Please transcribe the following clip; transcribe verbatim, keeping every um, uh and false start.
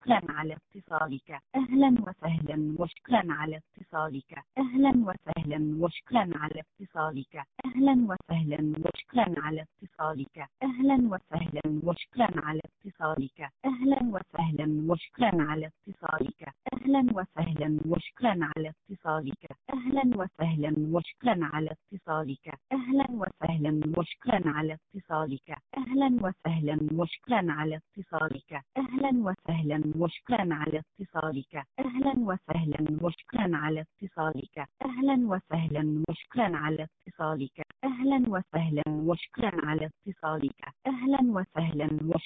وشكرا على اتصالك. أهلا وسهلا وشكرا على اتصالك. أهلا وسهلا وشكرا على اتصالك. أهلا وسهلا وشكرا على اتصالك. أهلا وسهلا وشكرا على اتصالك. أهلا وسهلا وشكرا على اتصالك. أهلا وسهلا وشكرا على اتصالك. أهلا وسهلا وشكرا على اتصالك. أهلا وسهلا وشكرا على اتصالك. أهلا وسهلا وشكرا على اتصالك. أهلا وسهلا وشكرا على اتصالك. أهلا وسهلا وشكرا على اتصالك. أهلا وسهلا وشكرا على اتصالك. أهلا وسهلا وشكرا على اتصالك. أهلا وسهلا